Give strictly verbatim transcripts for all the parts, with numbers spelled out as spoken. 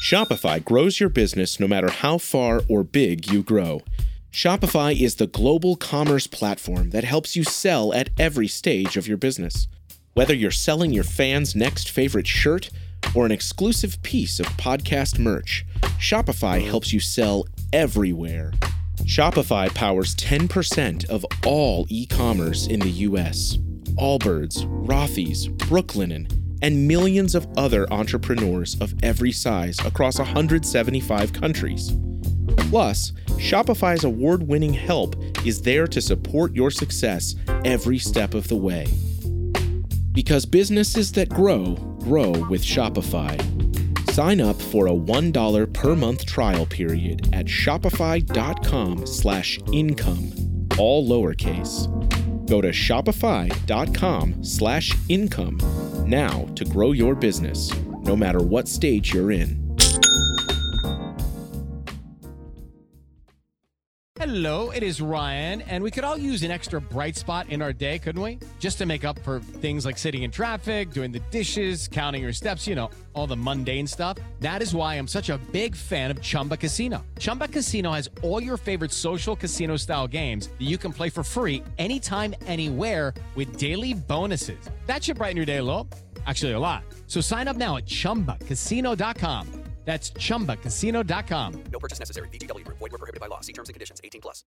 Shopify grows your business no matter how far or big you grow. Shopify is the global commerce platform that helps you sell at every stage of your business. Whether you're selling your fans' next favorite shirt or an exclusive piece of podcast merch, Shopify helps you sell everywhere. Shopify powers ten percent of all e-commerce in the U S. Allbirds, Rothy's, Brooklinen, and millions of other entrepreneurs of every size across one hundred seventy-five countries. Plus, Shopify's award-winning help is there to support your success every step of the way. Because businesses that grow, grow with Shopify. Sign up for a one dollar per month trial period at shopify.com slash income, all lowercase. Go to shopify.com slash income now to grow your business, no matter what stage you're in. Hello, it is Ryan, and we could all use an extra bright spot in our day, couldn't we? Just to make up for things like sitting in traffic, doing the dishes, counting your steps, you know, all the mundane stuff. That is why I'm such a big fan of Chumba Casino. Chumba Casino has all your favorite social casino-style games that you can play for free anytime, anywhere with daily bonuses. That should brighten your day a little. Actually, a lot. So sign up now at chumba casino dot com. That's chumba casino dot com. No purchase necessary. V G W Group. Void where prohibited by law. See terms and conditions. eighteen plus.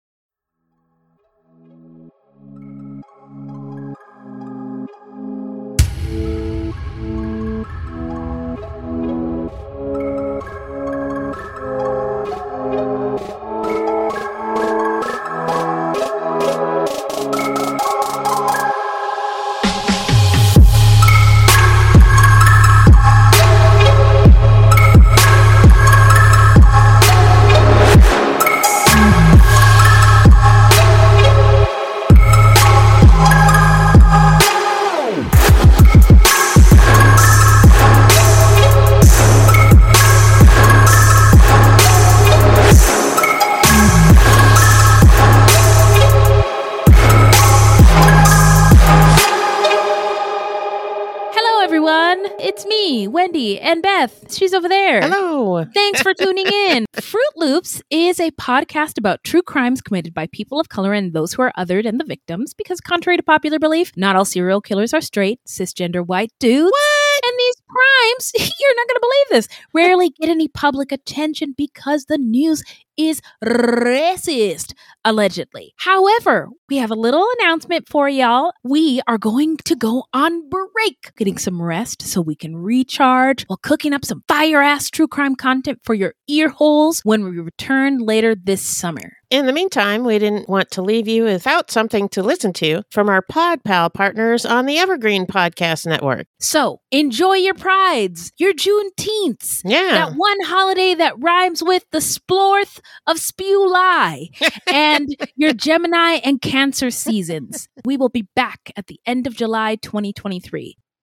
Wendy and Beth. She's over there. Hello. Thanks for tuning in. Fruit Loops is a podcast about true crimes committed by people of color and those who are othered and the victims, because contrary to popular belief, not all serial killers are straight, cisgender white dudes. What? And these crimes, you're not going to believe this, rarely get any public attention because the news is racist, allegedly. However, we have a little announcement for y'all. We are going to go on break, getting some rest so we can recharge while cooking up some fire-ass true crime content for your ear holes when we return later this summer. In the meantime, we didn't want to leave you without something to listen to from our Pod Pal partners on the Evergreen Podcast Network. So, enjoy your prides, your Juneteenths, yeah. that one holiday that rhymes with the splorth of Spewly, and your Gemini and Cancer seasons. We will be back at the end of July twenty twenty-three.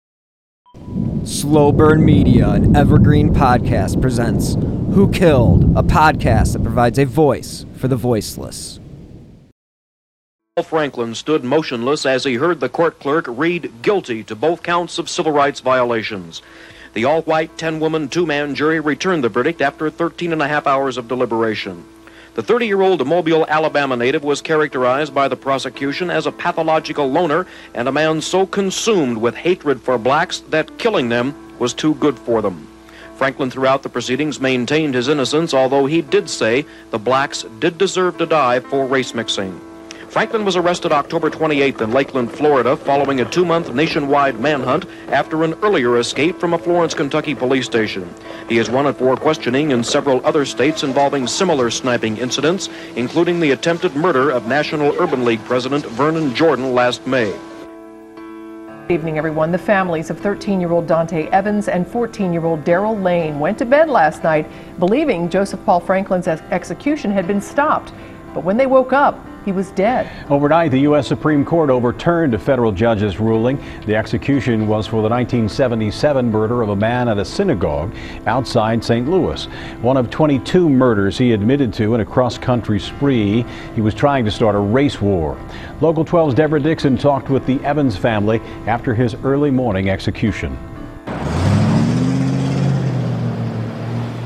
Slow Burn Media and Evergreen Podcast presents Who Killed, a podcast that provides a voice for the voiceless. Paul Franklin stood motionless as he heard the court clerk read guilty to both counts of civil rights violations. The all-white, ten-woman, two-man jury returned the verdict after thirteen and a half hours of deliberation. The thirty-year-old Mobile, Alabama native was characterized by the prosecution as a pathological loner and a man so consumed with hatred for blacks that killing them was too good for them. Franklin throughout the proceedings maintained his innocence, although he did say the blacks did deserve to die for race mixing. Franklin was arrested October twenty-eighth in Lakeland, Florida, following a two-month nationwide manhunt after an earlier escape from a Florence, Kentucky police station. He is wanted for questioning in several other states involving similar sniping incidents, including the attempted murder of National Urban League President Vernon Jordan last May. Good evening, everyone. The families of thirteen-year-old Dante Evans and fourteen-year-old Daryl Lane went to bed last night believing Joseph Paul Franklin's ex- execution had been stopped. But when they woke up, he was dead. Overnight, the U S Supreme Court overturned a federal judge's ruling. The execution was for the nineteen seventy-seven murder of a man at a synagogue outside Saint Louis. One of twenty-two murders he admitted to in a cross-country spree. He was trying to start a race war. Local twelve's Deborah Dixon talked with the Evans family after his early morning execution.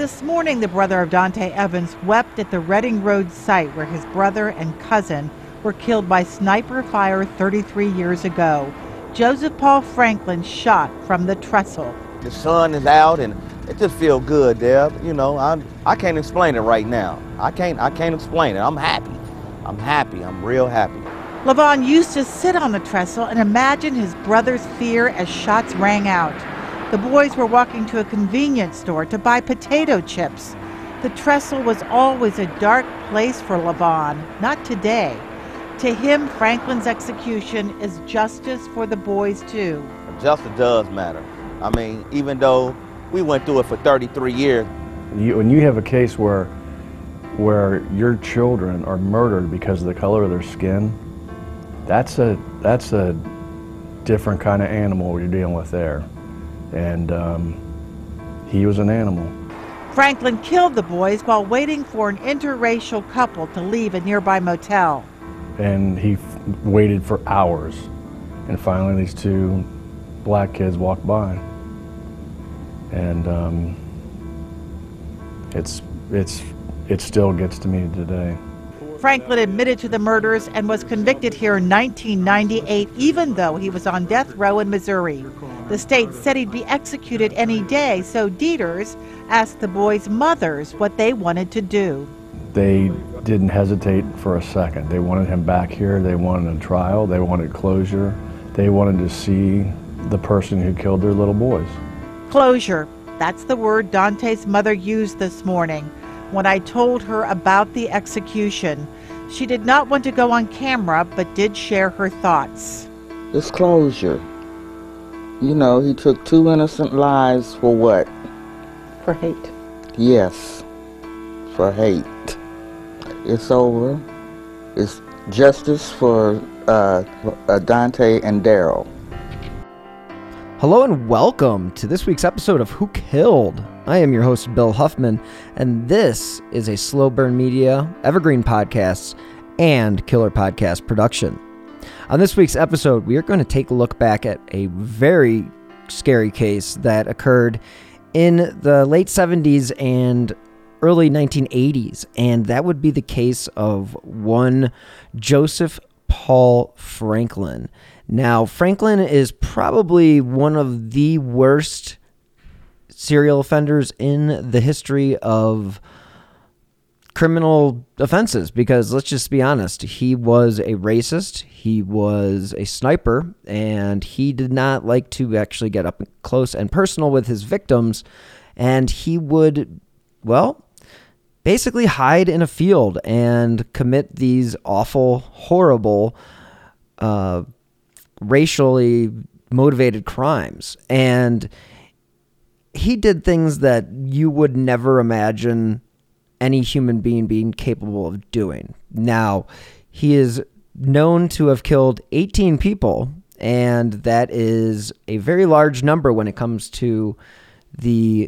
this morning, the brother of Dante Evans wept at the Reading Road site where his brother and cousin were killed by sniper fire thirty-three years ago. Joseph Paul Franklin shot from the trestle. The sun is out and it just feels good, Deb. You know, I I can't explain it right now. I can't I can't explain it. I'm happy. I'm happy. I'm real happy. Levon used to sit on the trestle and imagine his brother's fear as shots rang out. The boys were walking to a convenience store to buy potato chips. The trestle was always a dark place for Levon, not today. To him, Franklin's execution is justice for the boys, too. Justice does matter. I mean, even though we went through it for thirty-three years. You, when you have a case where, where your children are murdered because of the color of their skin, that's a, that's a different kind of animal you're dealing with there. And um, he was an animal. Franklin killed the boys while waiting for an interracial couple to leave a nearby motel. And he f- waited for hours. And finally these two black kids walked by. And um, it's, it's, it still gets to me today. Franklin admitted to the murders and was convicted here in nineteen ninety-eight, even though he was on death row in Missouri. The state said he'd be executed any day, so Dieters asked the boys' mothers what they wanted to do. They didn't hesitate for a second. They wanted him back here. They wanted a trial. They wanted closure. They wanted to see the person who killed their little boys. Closure. That's the word Dante's mother used this morning when I told her about the execution. She did not want to go on camera, but did share her thoughts. It's closure. You know, he took two innocent lives for what? For hate. Yes, for hate. It's over. It's justice for uh, uh, Dante and Daryl. Hello and welcome to this week's episode of Who Killed? I am your host, Bill Huffman, and this is a Slow Burn Media, Evergreen Podcasts, and Killer Podcast production. On this week's episode, we are going to take a look back at a very scary case that occurred in the late seventies and early nineteen eighties, and that would be the case of one Joseph Paul Franklin. Now, Franklin is probably one of the worst serial offenders in the history of criminal offenses, because let's just be honest, he was a racist, he was a sniper, and he did not like to actually get up close and personal with his victims, and he would, well, basically hide in a field and commit these awful, horrible, uh, racially motivated crimes. And he did things that you would never imagine any human being being capable of doing. Now, he is known to have killed eighteen people, and that is a very large number when it comes to the,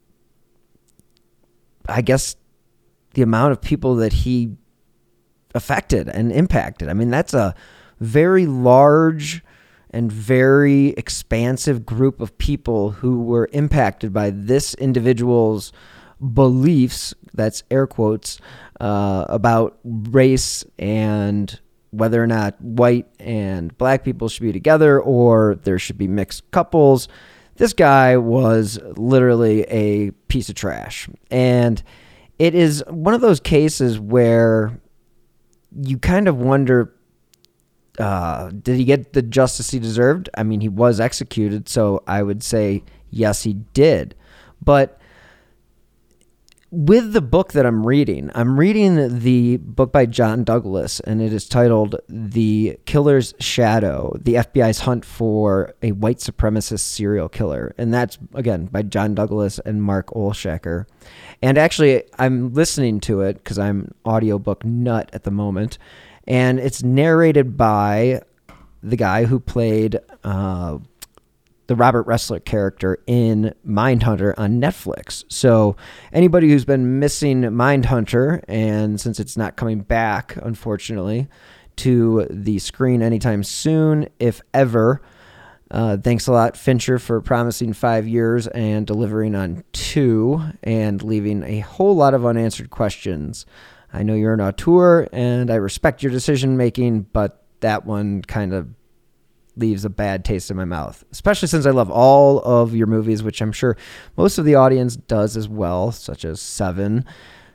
I guess, the amount of people that he affected and impacted. I mean, that's a very large and very expansive group of people who were impacted by this individual's beliefs, that's air quotes, uh, about race and whether or not white and black people should be together or there should be mixed couples. This guy was literally a piece of trash. And it is one of those cases where you kind of wonder, uh, did he get the justice he deserved? I mean, he was executed, so I would say yes, he did. But with the book that I'm reading, I'm reading the book by John Douglas, and it is titled The Killer's Shadow, the F B I's Hunt for a White Supremacist Serial Killer. And that's, again, by John Douglas and Mark Olshaker. And actually, I'm listening to it because I'm an audiobook nut at the moment. And it's narrated by the guy who played uh, the Robert Ressler character in Mindhunter on Netflix. So anybody who's been missing Mindhunter, and since it's not coming back, unfortunately, to the screen anytime soon, if ever, Uh, thanks a lot, Fincher, for promising five years and delivering on two and leaving a whole lot of unanswered questions. I know you're an auteur, and I respect your decision-making, but that one kind of leaves a bad taste in my mouth, especially since I love all of your movies, which I'm sure most of the audience does as well, such as Seven,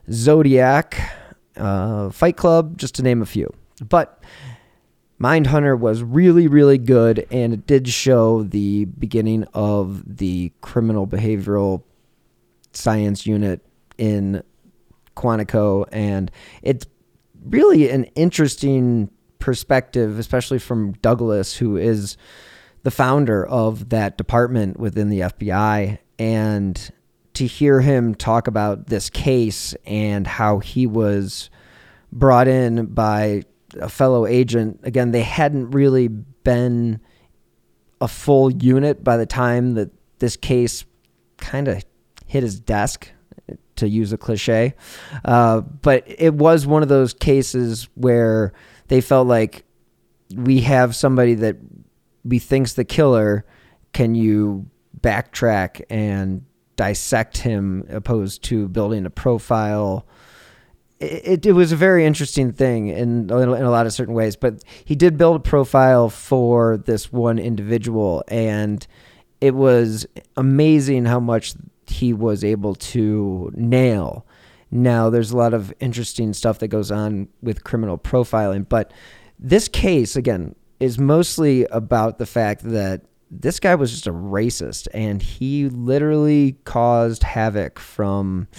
Zodiac, uh, Fight Club, just to name a few. But Mindhunter was really, really good, and it did show the beginning of the criminal behavioral science unit in Quantico, and it's really an interesting perspective, especially from Douglas, who is the founder of that department within the F B I, and to hear him talk about this case and how he was brought in by a fellow agent. Again, they hadn't really been a full unit by the time that this case kind of hit his desk, to use a cliche. Uh, but it was one of those cases where they felt like, we have somebody that we think's the killer. Can you backtrack and dissect him, opposed to building a profile? It, it was a very interesting thing in, in a lot of certain ways, but he did build a profile for this one individual, and it was amazing how much he was able to nail. Now, there's a lot of interesting stuff that goes on with criminal profiling, but this case, again, is mostly about the fact that this guy was just a racist, and he literally caused havoc from,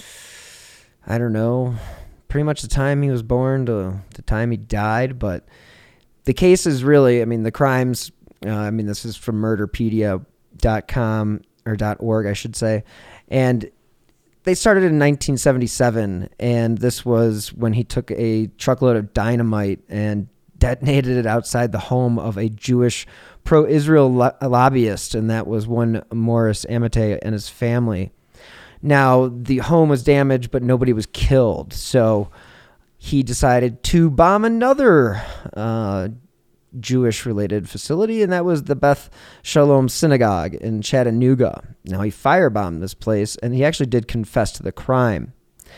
I don't know, pretty much the time he was born to the time he died. But the case is really, I mean, the crimes, uh, I mean, this is from murderpedia dot com, or .org, I should say, and they started in nineteen seventy-seven, and this was when he took a truckload of dynamite and detonated it outside the home of a Jewish pro-Israel lo- lobbyist, and that was one Morris Amate and his family. Now, the home was damaged, but nobody was killed, so he decided to bomb another uh, Jewish-related facility, and that was the Beth Shalom Synagogue in Chattanooga. Now, he firebombed this place, and he actually did confess to the crime.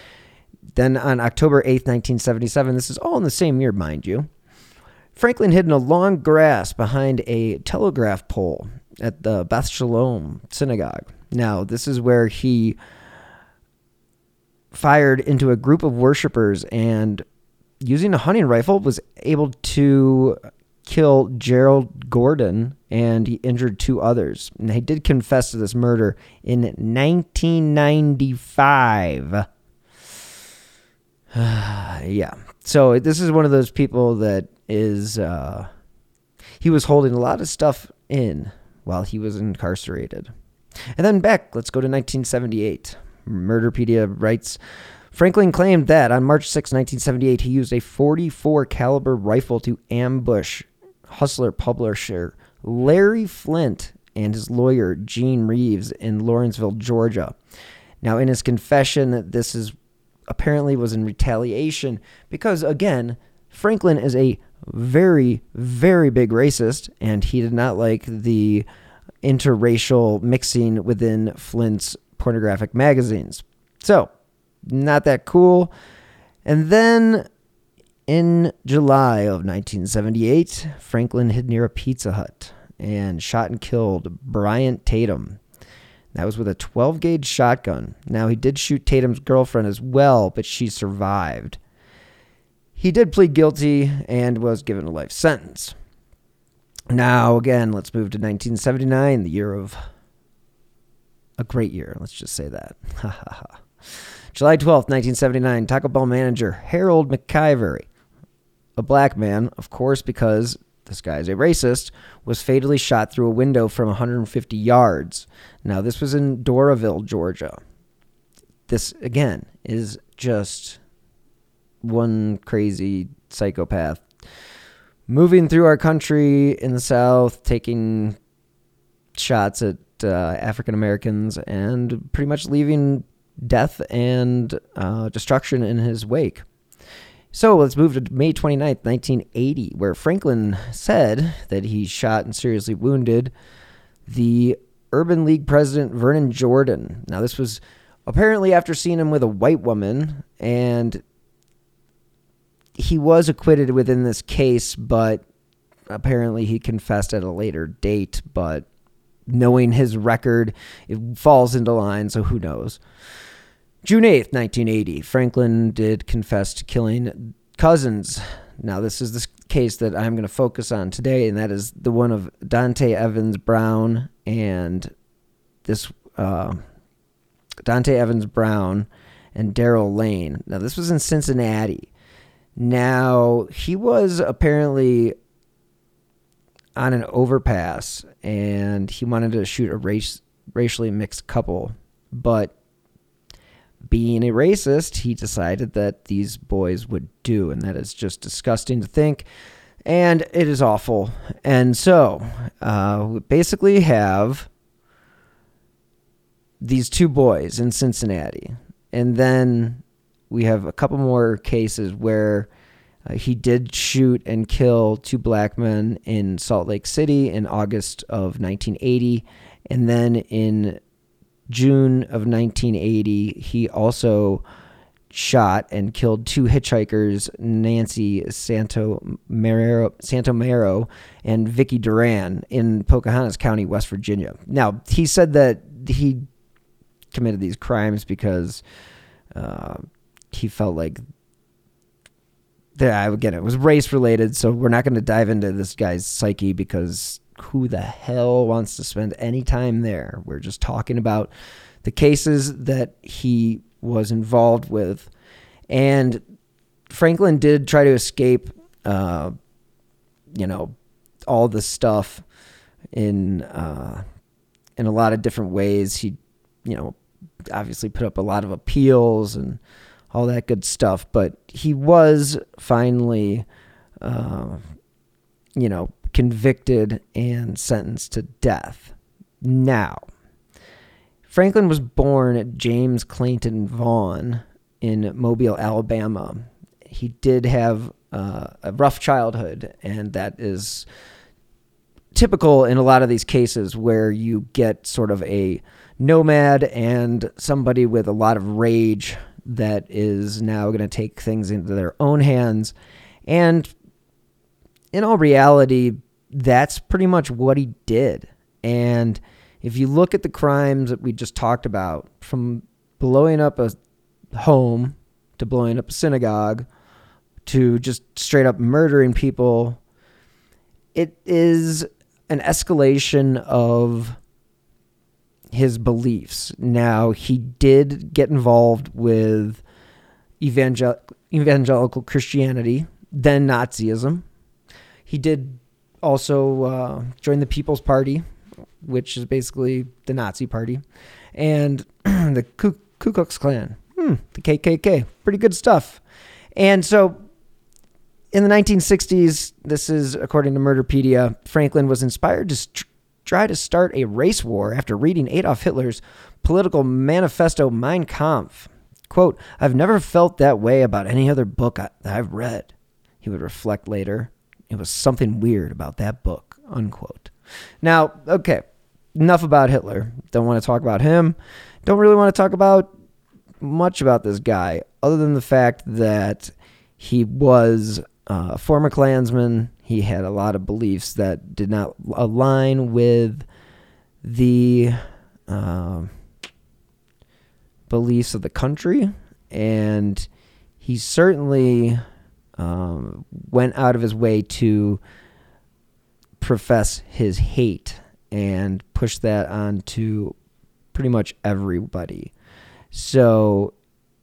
Then on October eighth, nineteen seventy-seven, this is all in the same year, mind you, Franklin hid in a long grass behind a telegraph pole at the Beth Shalom Synagogue. Now, this is where he fired into a group of worshipers, and using a hunting rifle was able to kill Gerald Gordon, and he injured two others. And he did confess to this murder in nineteen ninety-five. Yeah. So this is one of those people that is, uh, he was holding a lot of stuff in while he was incarcerated. And then back, let's go to nineteen seventy-eight. Murderpedia writes, Franklin claimed that on March sixth, nineteen seventy-eight, he used a forty-four caliber rifle to ambush hustler publisher Larry Flint and his lawyer Gene Reeves in Lawrenceville, Georgia. Now, in his confession, this is apparently was in retaliation because, again, Franklin is a very, very big racist, and he did not like the interracial mixing within Flint's pornographic magazines. So, not that cool. And then in July of nineteen seventy-eight, Franklin hid near a Pizza Hut and shot and killed Bryant Tatum. That was with a twelve gauge shotgun. Now, he did shoot Tatum's girlfriend as well, but she survived. He did plead guilty and was given a life sentence. Now, again, let's move to nineteen seventy-nine, the year of a great year. Let's just say that. July twelfth, nineteen seventy-nine, Taco Bell manager Harold McIvory, a black man, of course, because this guy is a racist, was fatally shot through a window from one hundred fifty yards. Now, this was in Doraville, Georgia. This, again, is just one crazy psychopath moving through our country in the South, taking shots at uh, African Americans and pretty much leaving death and uh, destruction in his wake. So let's move to May twenty-ninth, nineteen eighty, where Franklin said that he shot and seriously wounded the Urban League president, Vernon Jordan. Now, this was apparently after seeing him with a white woman, and he was acquitted within this case, but apparently he confessed at a later date. But knowing his record, it falls into line, so who knows. June eighth, nineteen eighty, Franklin did confess to killing cousins. Now, this is the case that I'm going to focus on today, and that is the one of Dante Evans Brown and this uh, Dante Evans Brown and Daryl Lane. Now, this was in Cincinnati. Now, he was apparently on an overpass, and he wanted to shoot a race, racially mixed couple, but being a racist, he decided that these boys would do, and that is just disgusting to think, and it is awful. And so, uh, we basically have these two boys in Cincinnati, and then we have a couple more cases where uh, he did shoot and kill two black men in Salt Lake City in August of nineteen eighty, and then in June of nineteen eighty, he also shot and killed two hitchhikers, Nancy Santomero, Santomero and Vicky Duran in Pocahontas County, West Virginia. Now, he said that he committed these crimes because uh, he felt like that, again, it was race related, so we're not going to dive into this guy's psyche because who the hell wants to spend any time there? We're just talking about the cases that he was involved with. And Franklin did try to escape, uh, you know, all this stuff in uh, in a lot of different ways. He, you know, obviously put up a lot of appeals and all that good stuff. But he was finally, uh, you know, convicted and sentenced to death. Now, Franklin was born at James Clayton Vaughn in Mobile, Alabama. He did have uh, a rough childhood, and that is typical in a lot of these cases where you get sort of a nomad and somebody with a lot of rage that is now going to take things into their own hands. And in all reality, that's pretty much what he did. And if you look at the crimes that we just talked about, from blowing up a home to blowing up a synagogue to just straight up murdering people, it is an escalation of his beliefs. Now, he did get involved with evangel- evangelical Christianity, then Nazism. He did also uh, join the People's Party, which is basically the Nazi party, and the Ku, Ku Klux Klan, hmm, the K K K, pretty good stuff. And so in the nineteen sixties, this is according to Murderpedia, Franklin was inspired to st- try to start a race war after reading Adolf Hitler's political manifesto Mein Kampf. Quote, "I've never felt that way about any other book I, that I've read." He would reflect later. It was something weird about that book, unquote. Now, okay, enough about Hitler. Don't want to talk about him. Don't really want to talk about much about this guy, other than the fact that he was a former Klansman. He had a lot of beliefs that did not align with the uh, beliefs of the country, and he certainly um, went out of his way to profess his hate and push that on to pretty much everybody. So,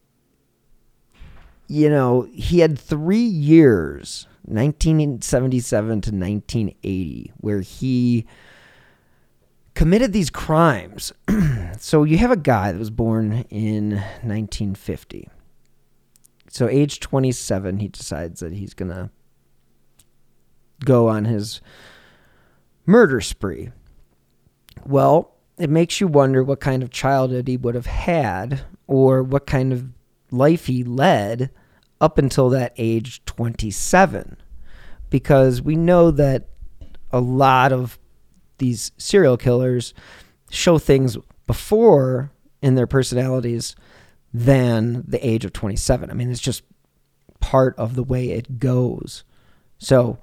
you know, he had three years, nineteen seventy-seven to nineteen eighty, where he committed these crimes. So you have a guy that was born in nineteen fifty. So age twenty-seven, he decides that he's going to go on his murder spree. Well, it makes you wonder what kind of childhood he would have had, or what kind of life he led up until that age twenty-seven. Because we know that a lot of these serial killers show things before in their personalities than the age of twenty-seven. I mean, it's just part of the way it goes. So,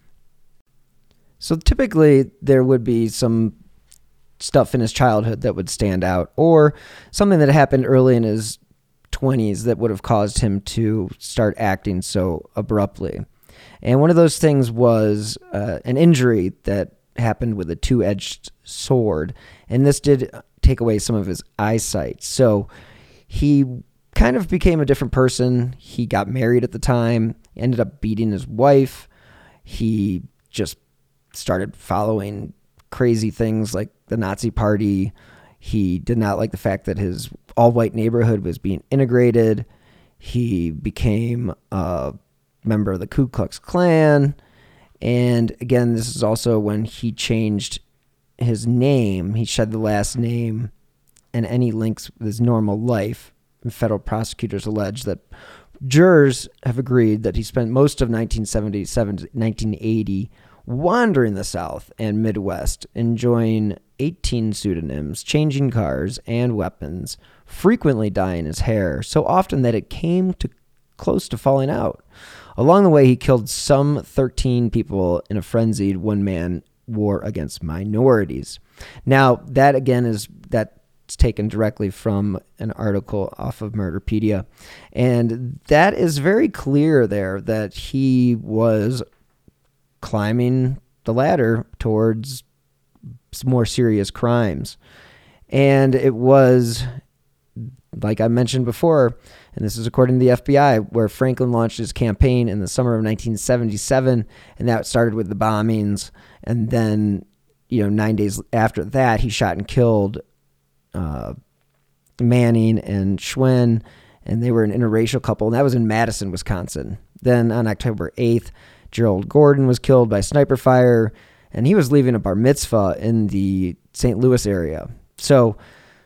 so typically there would be some stuff in his childhood that would stand out, or something that happened early in his twenties that would have caused him to start acting so abruptly. And one of those things was uh, an injury that happened with a two-edged sword, and this did take away some of his eyesight. So he kind of became a different person. He got married at the time, ended up beating his wife. He just started following crazy things like the Nazi Party. He did not like the fact that his all-white neighborhood was being integrated. He became a member of the Ku Klux Klan. And again, this is also when he changed his name. He shed the last name and any links with his normal life. And federal prosecutors allege that jurors have agreed that he spent most of nineteen seventy-seven to nineteen eighty wandering the South and Midwest, enjoying eighteen pseudonyms, changing cars and weapons, frequently dyeing his hair, so often that it came to close to falling out. Along the way, he killed some thirteen people in a frenzied one-man war against minorities. Now, that again is that's taken directly from an article off of Murderpedia, and that is very clear there that he was climbing the ladder towards more serious crimes. And it was, like I mentioned before, and this is according to the F B I, where Franklin launched his campaign in the summer of nineteen seventy-seven, and that started with the bombings. And then, you know, nine days after that, he shot and killed uh, Manning and Schwen, and they were an interracial couple, and that was in Madison, Wisconsin. Then on October eighth, Gerald Gordon was killed by sniper fire, and he was leaving a bar mitzvah in the Saint Louis area. So,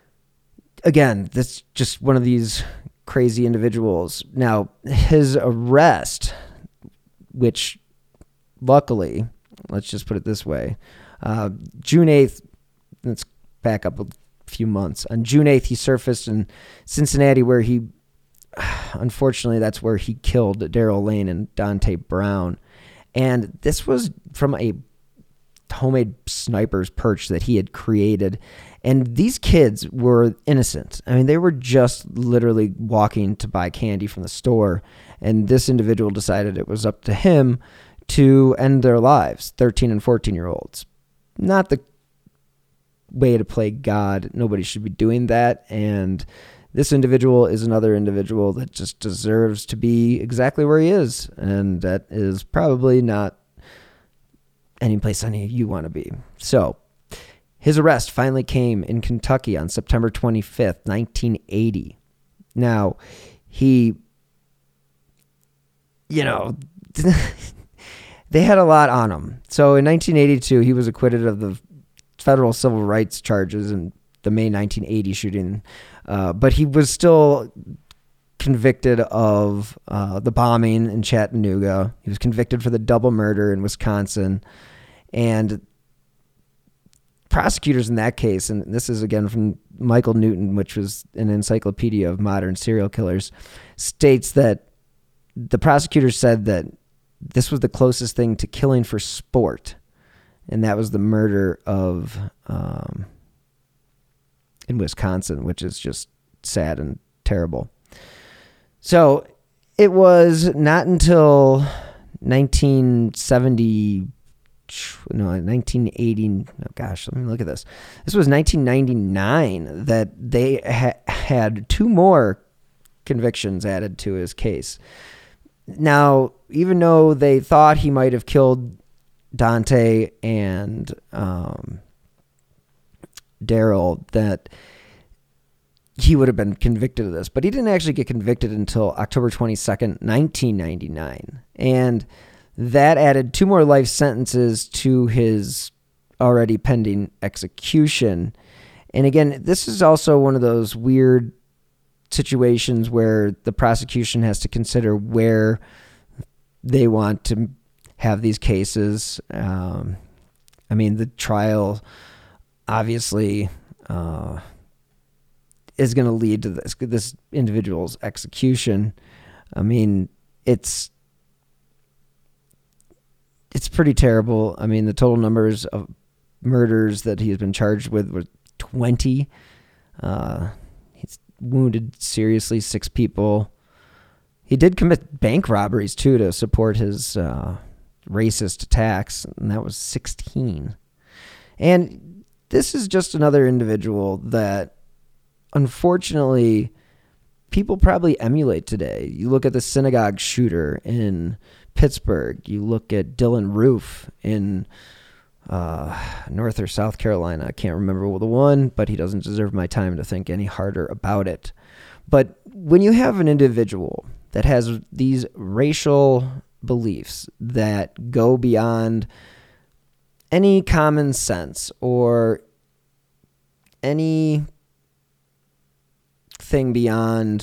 again, that's just one of these crazy individuals. Now, his arrest, which luckily, let's just put it this way, uh, June eighth, let's back up a few months. On June eighth, he surfaced in Cincinnati, where he, unfortunately, that's where he killed Daryl Lane and Dante Brown. And this was from a homemade sniper's perch that he had created. And these kids were innocent. I mean, they were just literally walking to buy candy from the store. And this individual decided it was up to him to end their lives, thirteen and fourteen-year-olds. Not the way to play God. Nobody should be doing that. And this individual is another individual that just deserves to be exactly where he is. And that is probably not any place any of you want to be. So his arrest finally came in Kentucky on September twenty-fifth, nineteen eighty. Now, he, you know, they had a lot on him. So in nineteen eighty-two, he was acquitted of the federal civil rights charges in the May nineteen eighty shooting. Uh, but he was still convicted of uh, the bombing in Chattanooga. He was convicted for the double murder in Wisconsin. And prosecutors in that case, and this is again from Michael Newton, which was an encyclopedia of modern serial killers, states that the prosecutors said that this was the closest thing to killing for sport. And that was the murder of, um, in Wisconsin, which is just sad and terrible. So it was not until nineteen seventy, no, nineteen eighty, oh gosh, let me look at this. This was nineteen ninety-nine that they ha- had two more convictions added to his case. Now, even though they thought he might have killed Dante and um, Daryl, that he would have been convicted of this, but he didn't actually get convicted until October twenty-second, nineteen ninety-nine. And that added two more life sentences to his already pending execution. And again, this is also one of those weird situations where the prosecution has to consider where they want to have these cases. Um, I mean, the trial obviously uh, is going to lead to this this individual's execution. I mean, it's it's pretty terrible. I mean, the total numbers of murders that he has been charged with were twenty. Uh, he's wounded seriously six people. He did commit bank robberies too to support his uh, racist attacks, and that was sixteen. And this is just another individual that, unfortunately, people probably emulate today. You look at the synagogue shooter in Pittsburgh. You look at Dylan Roof in uh, North or South Carolina. I can't remember the one, but he doesn't deserve my time to think any harder about it. But when you have an individual that has these racial beliefs that go beyond any common sense or any thing beyond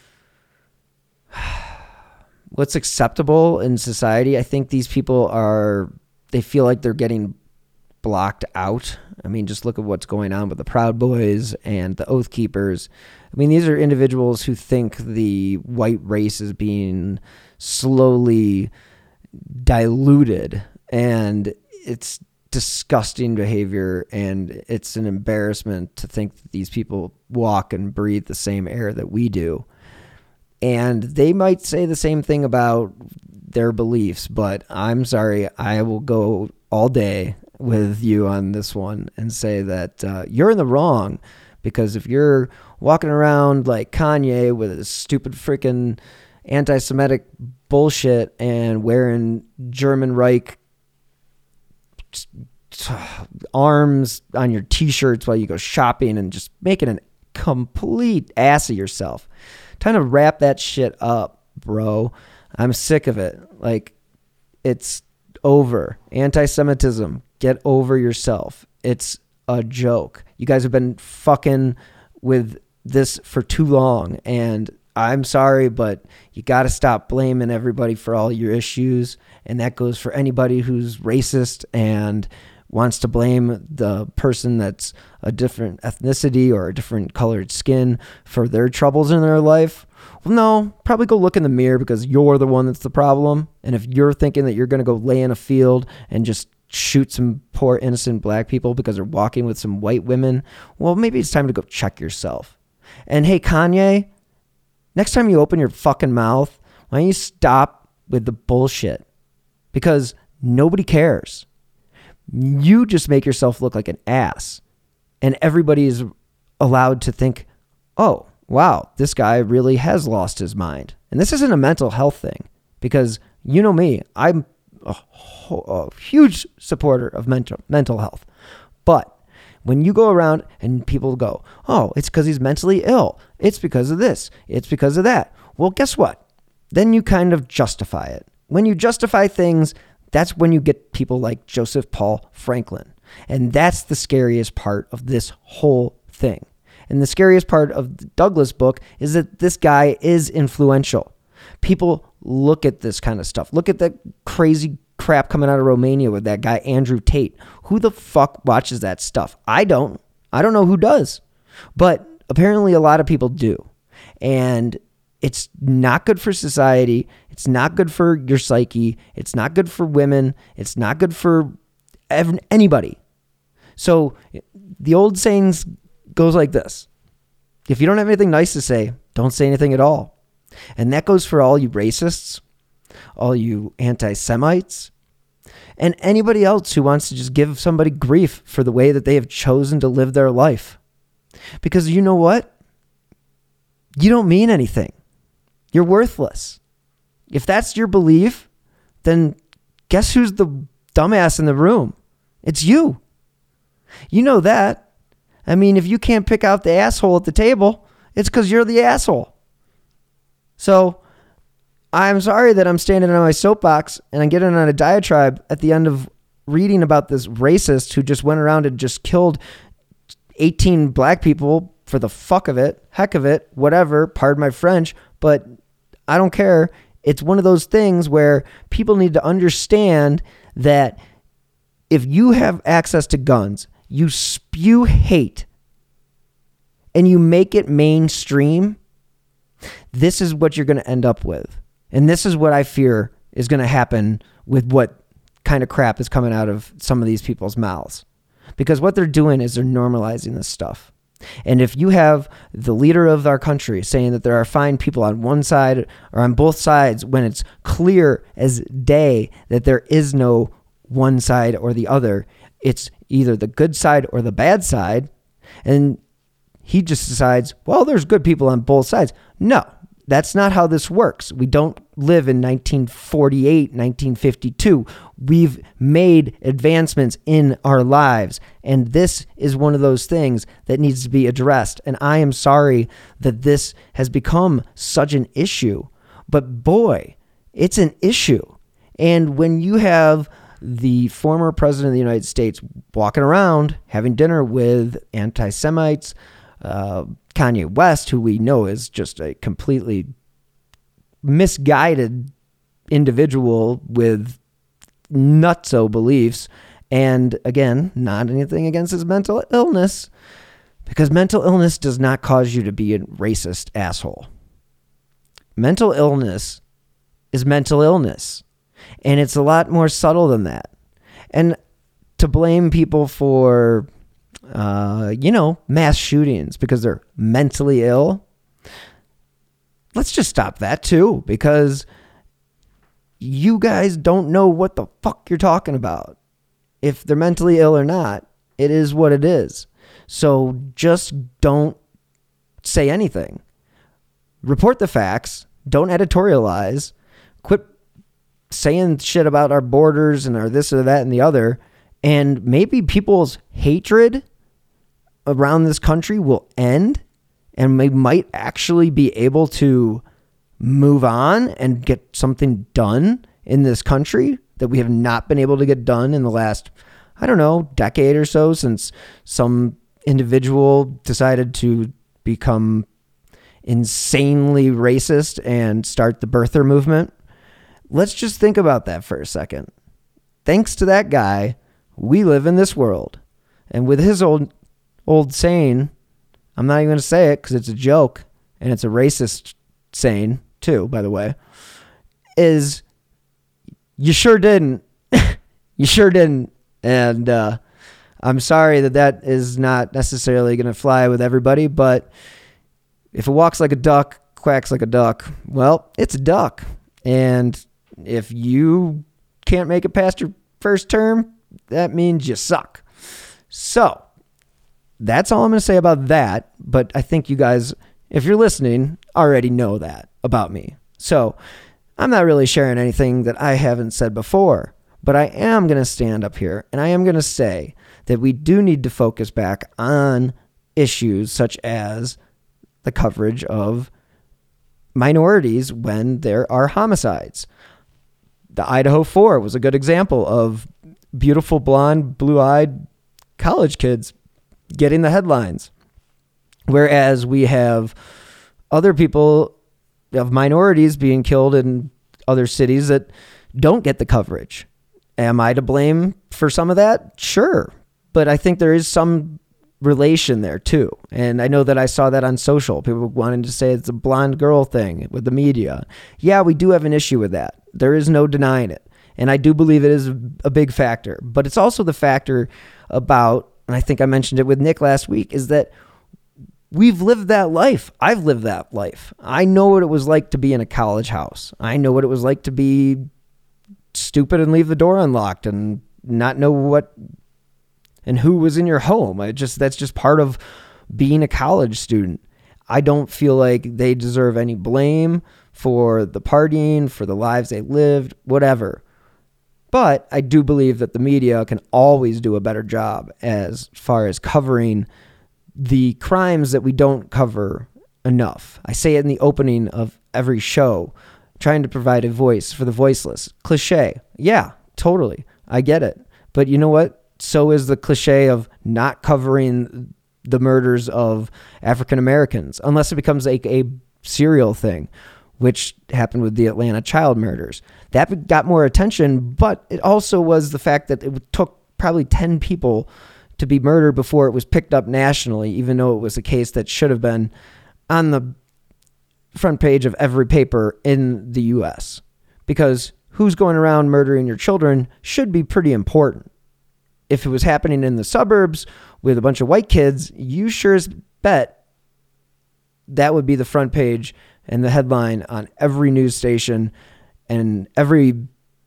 what's acceptable in society, I think these people are, they feel like they're getting blocked out. I mean, just look at what's going on with the Proud Boys and the Oath Keepers. I mean, these are individuals who think the white race is being slowly diluted, and it's disgusting behavior, and it's an embarrassment to think that these people walk and breathe the same air that we do. And they might say the same thing about their beliefs, but I'm sorry, I will go all day with you on this one and say that uh, you're in the wrong, because if you're walking around like Kanye with his stupid freaking anti-Semitic bullshit and wearing German Reich arms on your t-shirts while you go shopping and just making a complete ass of yourself, time to wrap that shit up, bro. I'm sick of it. Like, it's over. Anti-Semitism, get over yourself. It's a joke. You guys have been fucking with this for too long, and I'm sorry, but you got to stop blaming everybody for all your issues, and that goes for anybody who's racist and wants to blame the person that's a different ethnicity or a different colored skin for their troubles in their life. Well, no, probably go look in the mirror, because you're the one that's the problem. And if you're thinking that you're going to go lay in a field and just shoot some poor innocent black people because they're walking with some white women, well, maybe it's time to go check yourself. And hey, Kanye, next time you open your fucking mouth, why don't you stop with the bullshit? Because nobody cares. You just make yourself look like an ass. And everybody is allowed to think, oh, wow, this guy really has lost his mind. And this isn't a mental health thing, because you know me, I'm a, a huge supporter of mental mental health. But when you go around and people go, oh, it's because he's mentally ill, it's because of this, it's because of that. Well, guess what? Then you kind of justify it. When you justify things, that's when you get people like Joseph Paul Franklin. And that's the scariest part of this whole thing. And the scariest part of the Douglas book is that this guy is influential. People look at this kind of stuff. Look at that crazy crap coming out of Romania with that guy, Andrew Tate. Who the fuck watches that stuff? I don't. I don't know who does. But apparently a lot of people do. And it's not good for society. It's not good for your psyche. It's not good for women. It's not good for ev- anybody. So the old sayings goes like this. If you don't have anything nice to say, don't say anything at all. And that goes for all you racists, all you anti-Semites, and anybody else who wants to just give somebody grief for the way that they have chosen to live their life. Because you know what? You don't mean anything. You're worthless. If that's your belief, then guess who's the dumbass in the room? It's you. You know that. I mean, if you can't pick out the asshole at the table, it's because you're the asshole. So I'm sorry that I'm standing on my soapbox and I'm getting on a diatribe at the end of reading about this racist who just went around and just killed eighteen black people for the fuck of it, heck of it, whatever, pardon my French, but I don't care. It's one of those things where people need to understand that if you have access to guns, you spew hate, and you make it mainstream, this is what you're going to end up with. And this is what I fear is going to happen with what kind of crap is coming out of some of these people's mouths. Because what they're doing is they're normalizing this stuff. And if you have the leader of our country saying that there are fine people on one side or on both sides when it's clear as day that there is no one side or the other, it's either the good side or the bad side, and he just decides, well, there's good people on both sides. No, that's not how this works. We don't live in nineteen forty-eight, nineteen fifty-two. We've made advancements in our lives, and this is one of those things that needs to be addressed. And I am sorry that this has become such an issue, but boy, it's an issue. And when you have the former president of the United States walking around having dinner with anti-Semites, uh, Kanye West, who we know is just a completely misguided individual with nutso beliefs, and again, not anything against his mental illness, because mental illness does not cause you to be a racist asshole. Mental illness is mental illness, and it's a lot more subtle than that. And to blame people for Uh, you know, mass shootings because they're mentally ill, let's just stop that too, because you guys don't know what the fuck you're talking about. If they're mentally ill or not, it is what it is. So just don't say anything. Report the facts. Don't editorialize. Quit saying shit about our borders and our this or that and the other. And maybe people's hatred around this country will end, and we might actually be able to move on and get something done in this country that we have not been able to get done in the last, I don't know, decade or so, since some individual decided to become insanely racist and start the birther movement. Let's just think about that for a second. Thanks to that guy, we live in this world. And with his old old saying, I'm not even going to say it because it's a joke, and it's a racist saying too, by the way, is you sure didn't. You sure didn't. And uh, I'm sorry that that is not necessarily going to fly with everybody, but if it walks like a duck, quacks like a duck, well, it's a duck. And if you can't make it past your first term, that means you suck. So that's all I'm going to say about that. But I think you guys, if you're listening, already know that about me. So I'm not really sharing anything that I haven't said before. But I am going to stand up here and I am going to say that we do need to focus back on issues such as the coverage of minorities when there are homicides. The Idaho Four was a good example of beautiful, blonde, blue-eyed college kids getting the headlines. Whereas we have other people of minorities being killed in other cities that don't get the coverage. Am I to blame for some of that? Sure. But I think there is some relation there too. And I know that I saw that on social. People wanting to say it's a blonde girl thing with the media. Yeah, we do have an issue with that. There is no denying it. And I do believe it is a big factor. But it's also the factor about, and I think I mentioned it with Nick last week, is that we've lived that life. I've lived that life. I know what it was like to be in a college house. I know what it was like to be stupid and leave the door unlocked and not know what and who was in your home. I just that's just part of being a college student. I don't feel like they deserve any blame for the partying, for the lives they lived, whatever. But I do believe that the media can always do a better job as far as covering the crimes that we don't cover enough. I say it in the opening of every show, trying to provide a voice for the voiceless. Cliche. Yeah, totally. I get it. But you know what? So is the cliche of not covering the murders of African Americans, unless it becomes like a serial thing, which happened with the Atlanta child murders. That got more attention, but it also was the fact that it took probably ten people to be murdered before it was picked up nationally, even though it was a case that should have been on the front page of every paper in the U S, because who's going around murdering your children should be pretty important. If it was happening in the suburbs with a bunch of white kids, you sure as bet that would be the front page and the headline on every news station and every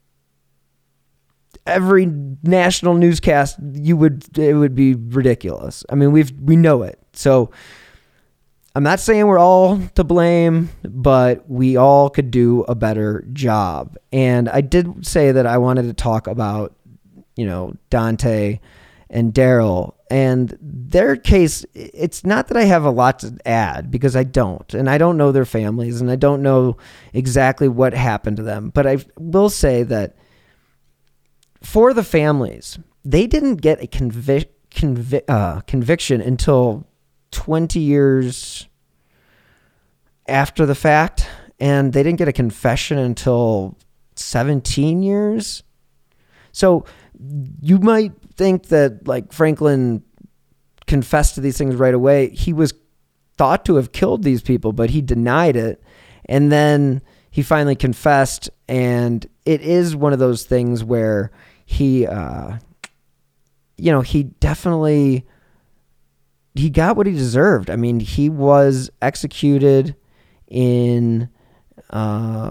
every national newscast. You would it would be ridiculous. I mean, we've we know it. So I'm not saying we're all to blame, but we all could do a better job. And I did say that I wanted to talk about, you know, Daunte and Daryl and their case. It's not that I have a lot to add, because I don't, and I don't know their families, and I don't know exactly what happened to them. But I will say that for the families, they didn't get a convic- convi- uh, conviction until twenty years after the fact, and they didn't get a confession until seventeen years. So you might think that, like, Franklin confessed to these things right away. He was thought to have killed these people, but he denied it, and then he finally confessed. And it is one of those things where he uh you know he definitely he got what he deserved. I mean, he was executed in, uh,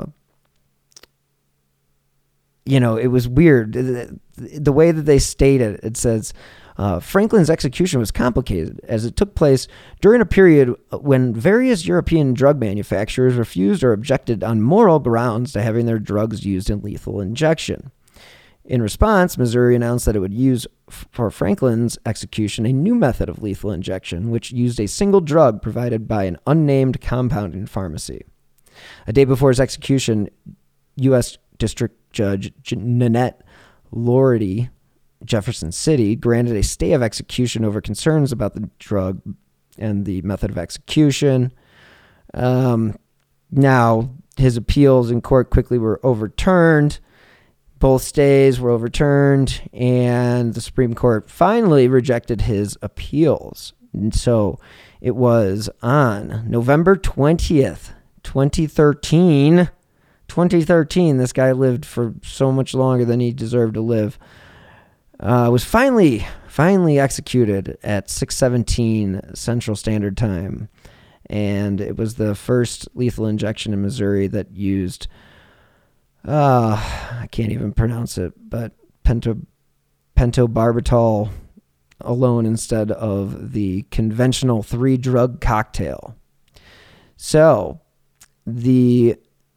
you know, it was weird. The, the way that they stated it, it says, uh, Franklin's execution was complicated as it took place during a period when various European drug manufacturers refused or objected on moral grounds to having their drugs used in lethal injection. In response, Missouri announced that it would use for Franklin's execution a new method of lethal injection, which used a single drug provided by an unnamed compounding pharmacy. A day before his execution, U S District Judge Nanette Lordy, Jefferson City, granted a stay of execution over concerns about the drug and the method of execution. Um, now, his appeals in court quickly were overturned. Both stays were overturned, and the Supreme Court finally rejected his appeals. And so it was on November twentieth, twenty thirteen. twenty thirteen, this guy lived for so much longer than he deserved to live. Uh, was finally, finally executed at six seventeen Central Standard Time. And it was the first lethal injection in Missouri that used Uh, I can't even pronounce it, but pento, pentobarbital alone instead of the conventional three-drug cocktail. So, the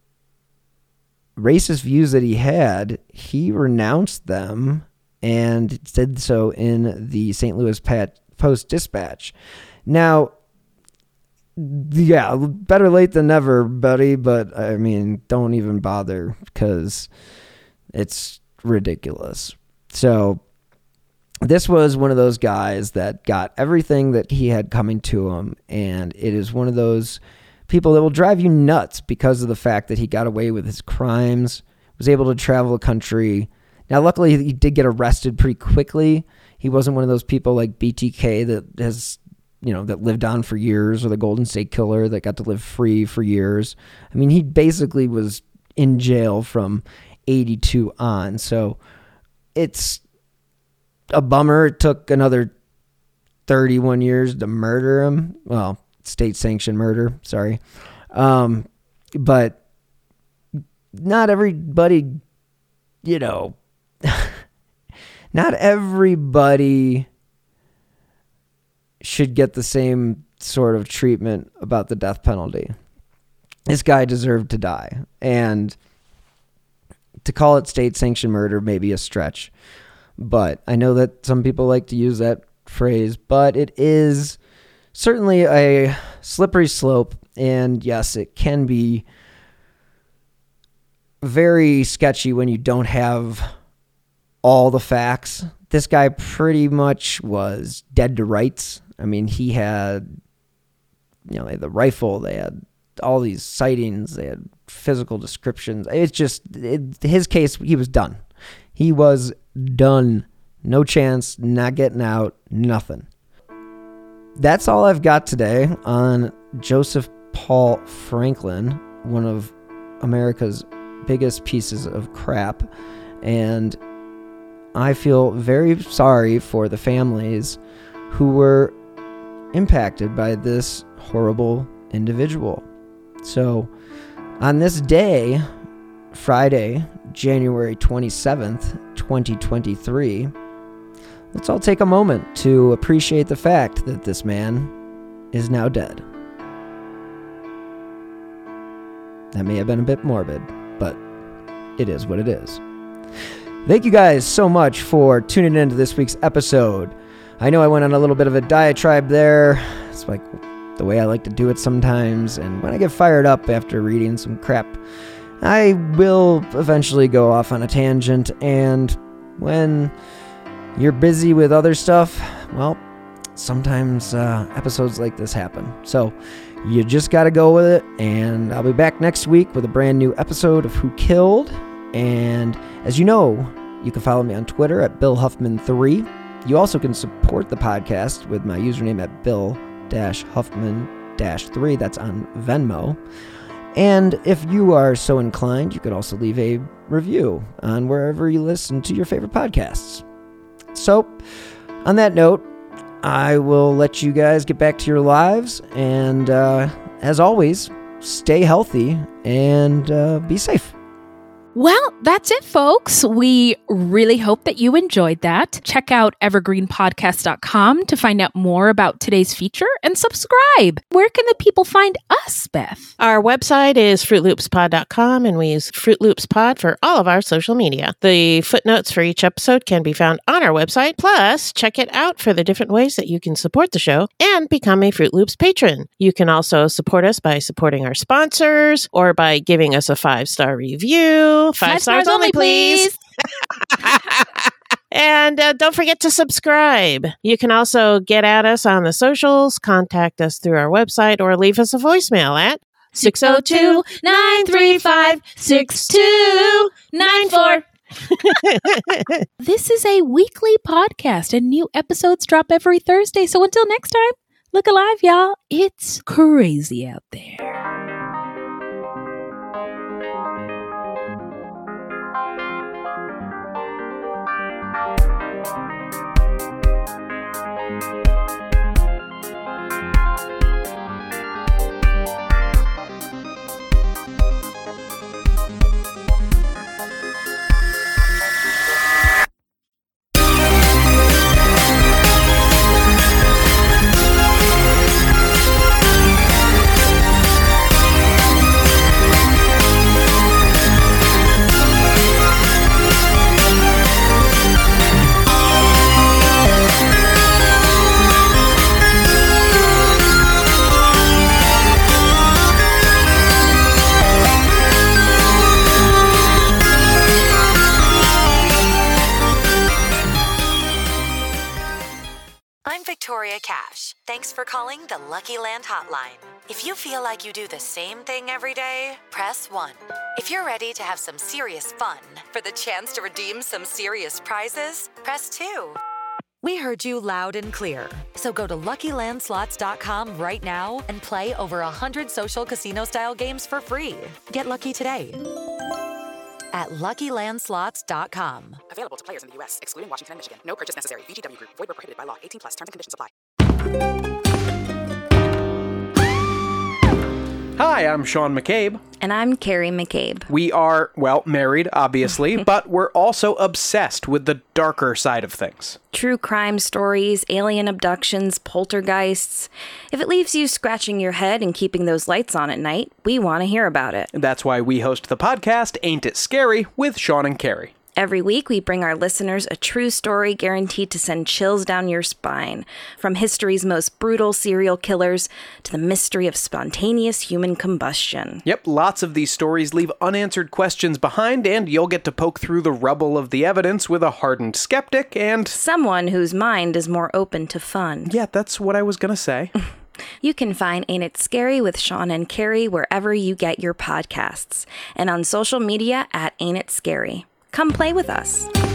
racist views that he had, he renounced them and did so in the Saint Louis Post-Dispatch. Now, yeah, better late than never, buddy, but I mean, don't even bother because it's ridiculous. So this was one of those guys that got everything that he had coming to him, and it is one of those people that will drive you nuts because of the fact that he got away with his crimes, was able to travel the country. Now, luckily, he did get arrested pretty quickly. He wasn't one of those people like B T K that has you know, that lived on for years, or the Golden State Killer that got to live free for years. I mean, he basically was in jail from eighty-two on. So it's a bummer. It took another thirty-one years to murder him. Well, state-sanctioned murder, sorry. Um, but not everybody, you know, not everybody should get the same sort of treatment about the death penalty. This guy deserved to die. And to call it state-sanctioned murder may be a stretch. But I know that some people like to use that phrase, but it is certainly a slippery slope. And yes, it can be very sketchy when you don't have all the facts. This guy pretty much was dead to rights. I mean, he had, you know, they had the rifle, they had all these sightings, they had physical descriptions. It's just, it, his case, he was done. He was done No chance, not getting out, nothing. That's all I've got today on Joseph Paul Franklin, one of America's biggest pieces of crap. And I feel very sorry for the families who were impacted by this horrible individual. So, on this day, Friday, January twenty-seventh, twenty twenty-three, let's all take a moment to appreciate the fact that this man is now dead. That may have been a bit morbid, but it is what it is. Thank you guys so much for tuning in to this week's episode. I know I went on a little bit of a diatribe there. It's like the way I like to do it sometimes, and when I get fired up after reading some crap, I will eventually go off on a tangent, and when you're busy with other stuff, well, sometimes uh, episodes like this happen. So you just got to go with it, and I'll be back next week with a brand new episode of Who Killed. And as you know, you can follow me on Twitter at Bill Huffman three. You also can support the podcast with my username at Bill Huffman three. That's on Venmo. And if you are so inclined, you could also leave a review on wherever you listen to your favorite podcasts. So, on that note, I will let you guys get back to your lives. And uh, as always, stay healthy and uh, be safe. Well, that's it, folks. We really hope that you enjoyed that. Check out evergreen podcast dot com to find out more about today's feature and subscribe. Where can the people find us, Beth? Our website is fruit loops pod dot com, and we use Fruit Loops Pod for all of our social media. The footnotes for each episode can be found on our website. Plus, check it out for the different ways that you can support the show and become a Fruit Loops patron. You can also support us by supporting our sponsors or by giving us a five-star review. Five, Five stars, stars only, only, please. And uh, don't forget to subscribe. You can also get at us on the socials, contact us through our website, or leave us a voicemail at six oh two, nine three five, six two nine four. This is a weekly podcast, and new episodes drop every Thursday. So until next time, look alive, y'all. It's crazy out there. Victoria Cash. Thanks for calling the Lucky Land Hotline. If you feel like you do the same thing every day, press one. If you're ready to have some serious fun for the chance to redeem some serious prizes, press two. We heard you loud and clear. So go to Lucky Land Slots dot com right now and play over one hundred social casino-style games for free. Get lucky today at Lucky Land Slots dot com. Available to players in the U S, excluding Washington and Michigan. No purchase necessary. V G W Group. Void where prohibited by law. eighteen plus. Terms and conditions apply. Hi, I'm Sean McCabe. And I'm Carrie McCabe. We are, well, married, obviously, but we're also obsessed with the darker side of things. True crime stories, alien abductions, poltergeists. If it leaves you scratching your head and keeping those lights on at night, we want to hear about it. That's why we host the podcast, Ain't It Scary, with Sean and Carrie. Every week, we bring our listeners a true story guaranteed to send chills down your spine. From history's most brutal serial killers to the mystery of spontaneous human combustion. Yep, lots of these stories leave unanswered questions behind, and you'll get to poke through the rubble of the evidence with a hardened skeptic and... someone whose mind is more open to fun. Yeah, that's what I was gonna say. You can find Ain't It Scary with Sean and Carrie wherever you get your podcasts. And on social media at Ain't It Scary. Come play with us.